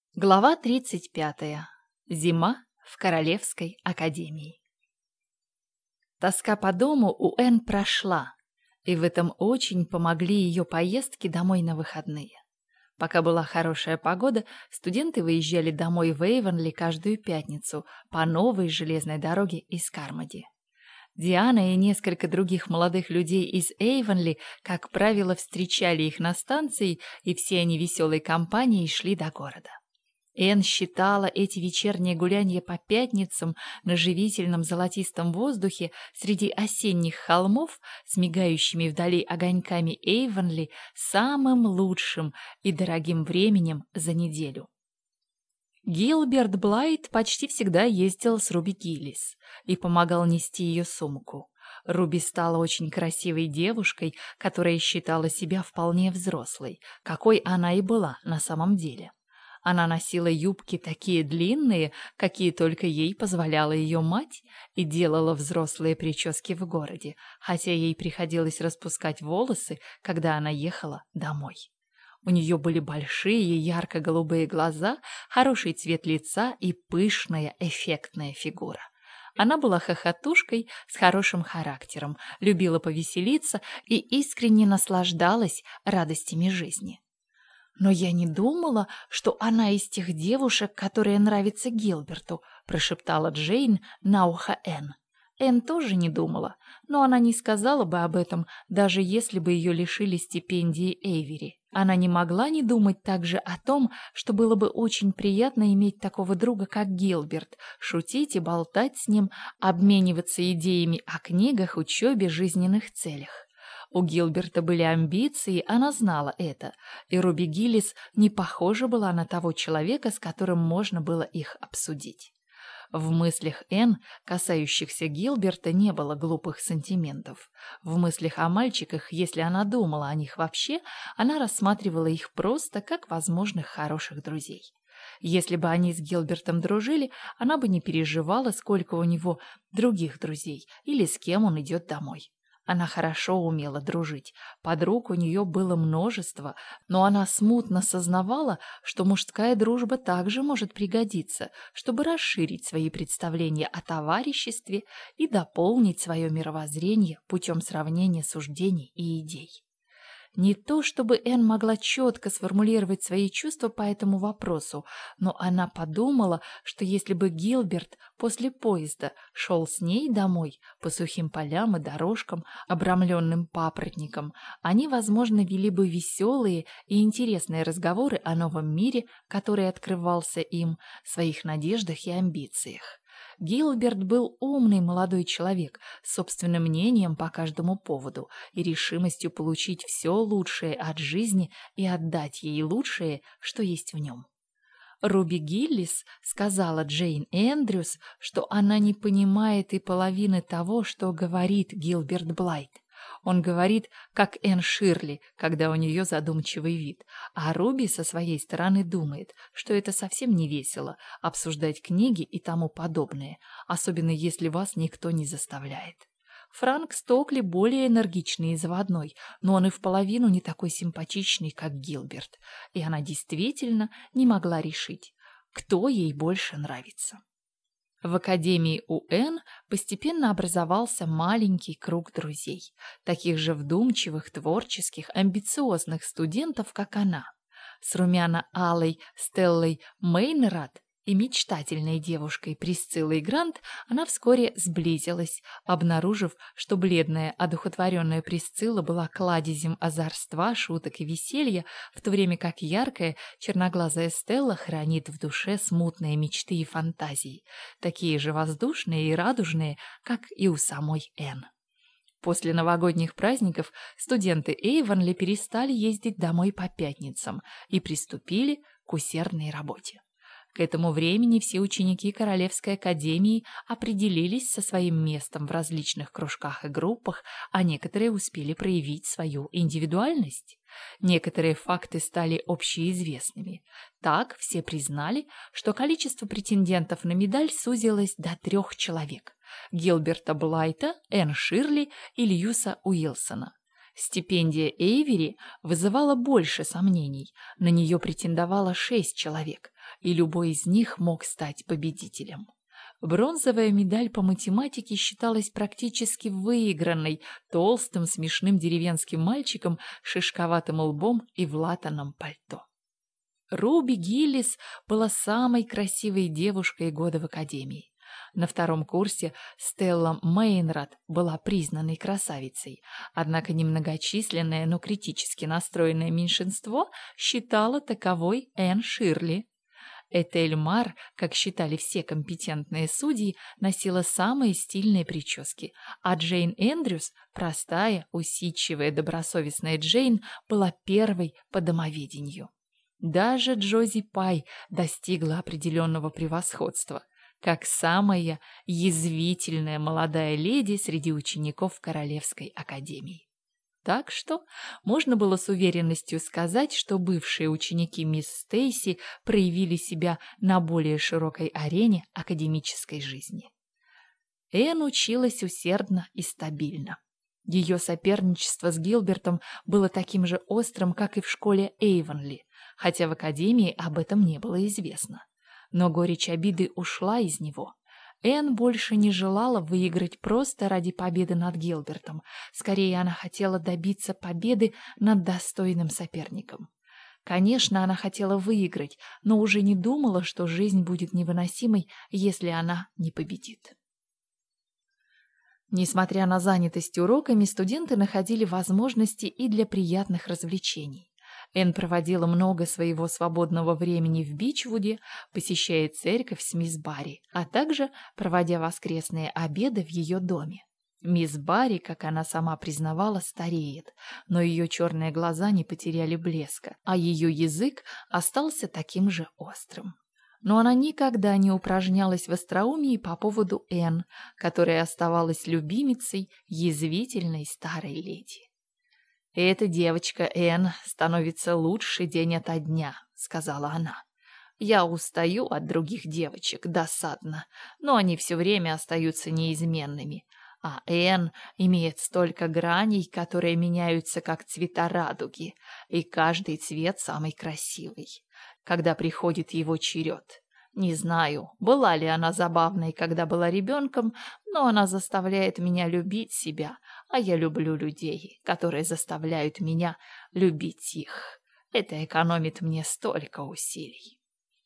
Глава 35. Зима в Королевской академии. Тоска по дому у Энн прошла, и в этом очень помогли ее поездки домой на выходные. Пока была хорошая погода, студенты выезжали домой в Эйвонли каждую пятницу по новой железной дороге из Кармоди. Диана и несколько других молодых людей из Эйвонли, как правило, встречали их на станции, и все они веселой компанией шли до города. Энн считала эти вечерние гулянья по пятницам на живительном золотистом воздухе среди осенних холмов с мигающими вдали огоньками Эйвонли самым лучшим и дорогим временем за неделю. Гилберт Блайт почти всегда ездил с Руби Гиллис и помогал нести ее сумку. Руби стала очень красивой девушкой, которая считала себя вполне взрослой, какой она и была на самом деле. Она носила юбки такие длинные, какие только ей позволяла ее мать, и делала взрослые прически в городе, хотя ей приходилось распускать волосы, когда она ехала домой. У нее были большие ярко-голубые глаза, хороший цвет лица и пышная эффектная фигура. Она была хохотушкой с хорошим характером, любила повеселиться и искренне наслаждалась радостями жизни. «Но я не думала, что она из тех девушек, которые нравятся Гилберту», прошептала Джейн на ухо Энн. Энн тоже не думала, но она не сказала бы об этом, даже если бы ее лишили стипендии Эйвери. Она не могла не думать также о том, что было бы очень приятно иметь такого друга, как Гилберт, шутить и болтать с ним, обмениваться идеями о книгах, учебе, жизненных целях. У Гилберта были амбиции, она знала это, и Руби Гиллис не похожа была на того человека, с которым можно было их обсудить. В мыслях Энн, касающихся Гилберта, не было глупых сантиментов. В мыслях о мальчиках, если она думала о них вообще, она рассматривала их просто как возможных хороших друзей. Если бы они с Гилбертом дружили, она бы не переживала, сколько у него других друзей или с кем он идет домой. Она хорошо умела дружить, подруг у нее было множество, но она смутно сознавала, что мужская дружба также может пригодиться, чтобы расширить свои представления о товариществе и дополнить свое мировоззрение путем сравнения суждений и идей. Не то чтобы Энн могла четко сформулировать свои чувства по этому вопросу, но она подумала, что если бы Гилберт после поезда шел с ней домой по сухим полям и дорожкам, обрамленным папоротником, они, возможно, вели бы веселые и интересные разговоры о новом мире, который открывался им, своих надеждах и амбициях. Гилберт был умный молодой человек с собственным мнением по каждому поводу и решимостью получить все лучшее от жизни и отдать ей лучшее, что есть в нем. Руби Гиллис сказала Джейн Эндрюс, что она не понимает и половины того, что говорит Гилберт Блайт. Он говорит, как Энн Ширли, когда у нее задумчивый вид, а Руби со своей стороны думает, что это совсем не весело обсуждать книги и тому подобное, особенно если вас никто не заставляет. Франк Стокли более энергичный и заводной, но он и в половину не такой симпатичный, как Гилберт, и она действительно не могла решить, кто ей больше нравится. В академии у Энн постепенно образовался маленький круг друзей, таких же вдумчивых, творческих, амбициозных студентов, как она. С румяно-алой Стеллой Мейнрад и мечтательной девушкой Присциллой Грант она вскоре сблизилась, обнаружив, что бледная, одухотворенная Присцилла была кладезем озорства, шуток и веселья, в то время как яркая, черноглазая Стелла хранит в душе смутные мечты и фантазии, такие же воздушные и радужные, как и у самой Энн. После новогодних праздников студенты Эйвонли перестали ездить домой по пятницам и приступили к усердной работе. К этому времени все ученики Королевской академии определились со своим местом в различных кружках и группах, а некоторые успели проявить свою индивидуальность. Некоторые факты стали общеизвестными. Так все признали, что количество претендентов на медаль сузилось до 3 человек – Гилберта Блайта, Энн Ширли и Льюиса Уилсона. Стипендия Эйвери вызывала больше сомнений. На нее претендовало 6 человек. и любой из них мог стать победителем. Бронзовая медаль по математике считалась практически выигранной толстым смешным деревенским мальчиком с шишковатым лбом и в латаном пальто. Руби Гиллис была самой красивой девушкой года в академии. На втором курсе Стелла Мейнрад была признанной красавицей, однако немногочисленное, но критически настроенное меньшинство считало таковой Энн Ширли. Этель Мар, как считали все компетентные судьи, носила самые стильные прически, а Джейн Эндрюс, простая, усидчивая, добросовестная Джейн, была первой по домоведению. Даже Джози Пай достигла определенного превосходства, как самая язвительная молодая леди среди учеников Королевской академии. Так что можно было с уверенностью сказать, что бывшие ученики мисс Стейси проявили себя на более широкой арене академической жизни. Энн училась усердно и стабильно. Ее соперничество с Гилбертом было таким же острым, как и в школе Эйвонли, хотя в академии об этом не было известно. Но горечь обиды ушла из него. Энн больше не желала выиграть просто ради победы над Гилбертом. Скорее, она хотела добиться победы над достойным соперником. Конечно, она хотела выиграть, но уже не думала, что жизнь будет невыносимой, если она не победит. Несмотря на занятость уроками, студенты находили возможности и для приятных развлечений. Энн проводила много своего свободного времени в Бичвуде, посещая церковь с мисс Барри, а также проводя воскресные обеды в ее доме. Мисс Барри, как она сама признавала, стареет, но ее черные глаза не потеряли блеска, а ее язык остался таким же острым. Но она никогда не упражнялась в остроумии по поводу Энн, которая оставалась любимицей язвительной старой леди. «Эта девочка Энн становится лучше день ото дня», — сказала она. «Я устаю от других девочек, досадно, но они все время остаются неизменными. А Энн имеет столько граней, которые меняются, как цвета радуги, и каждый цвет самый красивый, когда приходит его черед. Не знаю, была ли она забавной, когда была ребенком, но она заставляет меня любить себя, а я люблю людей, которые заставляют меня любить их. Это экономит мне столько усилий».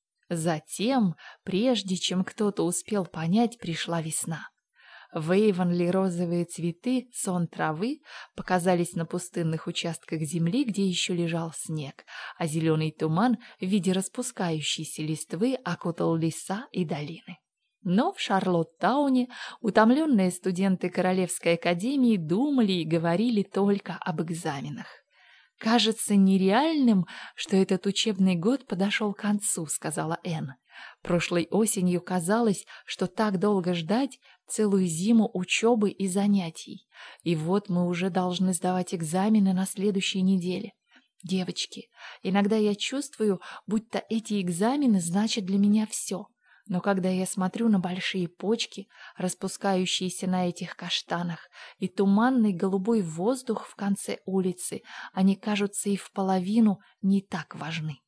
Затем, прежде чем кто-то успел понять, пришла весна. В Эйвонли розовые цветы, сон травы показались на пустынных участках земли, где еще лежал снег, а зеленый туман в виде распускающейся листвы окутал леса и долины. Но в Шарлоттауне утомленные студенты Королевской академии думали и говорили только об экзаменах. «Кажется нереальным, что этот учебный год подошел к концу», — сказала Энн. «Прошлой осенью казалось, что так долго ждать целую зиму учебы и занятий. И вот мы уже должны сдавать экзамены на следующей неделе. Девочки, иногда я чувствую, будто эти экзамены значат для меня все. Но когда я смотрю на большие почки, распускающиеся на этих каштанах, и туманный голубой воздух в конце улицы, они кажутся и в половину не так важны».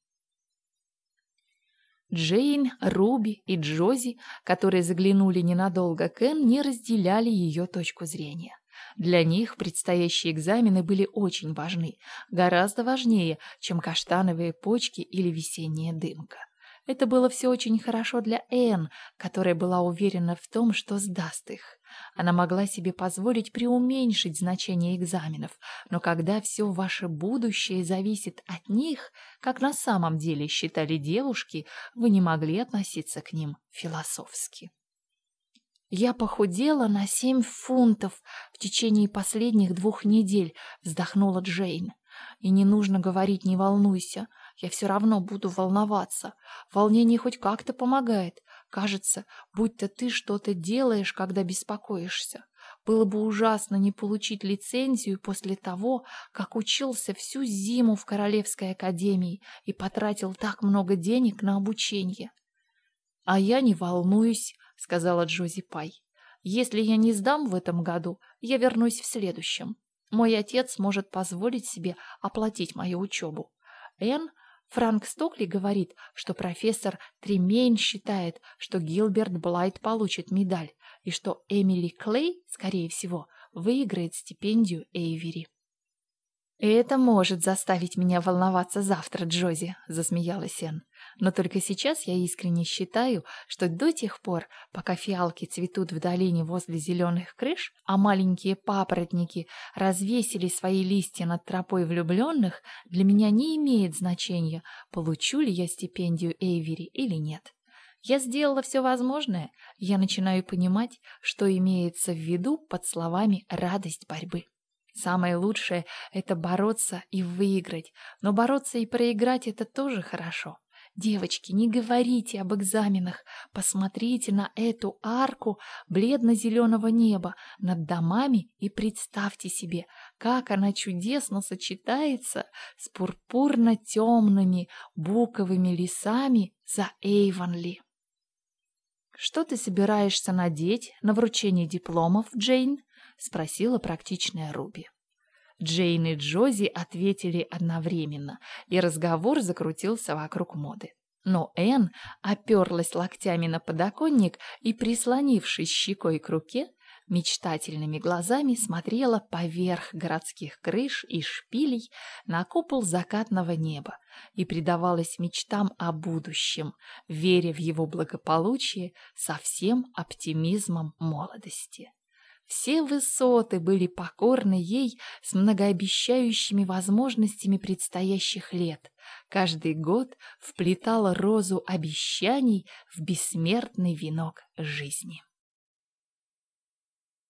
Джейн, Руби и Джози, которые заглянули ненадолго к Энн, не разделяли ее точку зрения. Для них предстоящие экзамены были очень важны, гораздо важнее, чем каштановые почки или весенняя дымка. Это было все очень хорошо для Энн, которая была уверена в том, что сдаст их. Она могла себе позволить преуменьшить значение экзаменов, но когда все ваше будущее зависит от них, как на самом деле считали девушки, вы не могли относиться к ним философски. «Я похудела на 7 фунтов в течение последних 2 недель», — вздохнула Джейн. «И не нужно говорить «не волнуйся». Я все равно буду волноваться. Волнение хоть как-то помогает. Кажется, будто ты что-то делаешь, когда беспокоишься. Было бы ужасно не получить лицензию после того, как учился всю зиму в Королевской академии и потратил так много денег на обучение». «А я не волнуюсь», — сказала Джози Пай. «Если я не сдам в этом году, я вернусь в следующем. Мой отец может позволить себе оплатить мою учебу». Энн Франк Стокли говорит, что профессор Тремейн считает, что Гилберт Блайт получит медаль, и что Эмили Клей, скорее всего, выиграет стипендию Эйвери. «Это может заставить меня волноваться завтра, Джози», — засмеялась Энн. «Но только сейчас я искренне считаю, что до тех пор, пока фиалки цветут в долине возле зеленых крыш, а маленькие папоротники развесили свои листья над тропой влюбленных, для меня не имеет значения, получу ли я стипендию Эйвери или нет. Я сделала все возможное, я начинаю понимать, что имеется в виду под словами «радость борьбы». Самое лучшее — это бороться и выиграть, но бороться и проиграть — это тоже хорошо. Девочки, не говорите об экзаменах, посмотрите на эту арку бледно-зеленого неба над домами и представьте себе, как она чудесно сочетается с пурпурно-темными буковыми лесами за Эйвонли. «Что ты собираешься надеть на вручение дипломов, Джейн?» — спросила практичная Руби. Джейн и Джози ответили одновременно, и разговор закрутился вокруг моды. Но Энн оперлась локтями на подоконник и, прислонившись щекой к руке, мечтательными глазами смотрела поверх городских крыш и шпилей на купол закатного неба и предавалась мечтам о будущем, веря в его благополучие со всем оптимизмом молодости. Все высоты были покорны ей с многообещающими возможностями предстоящих лет. Каждый год вплетала розу обещаний в бессмертный венок жизни.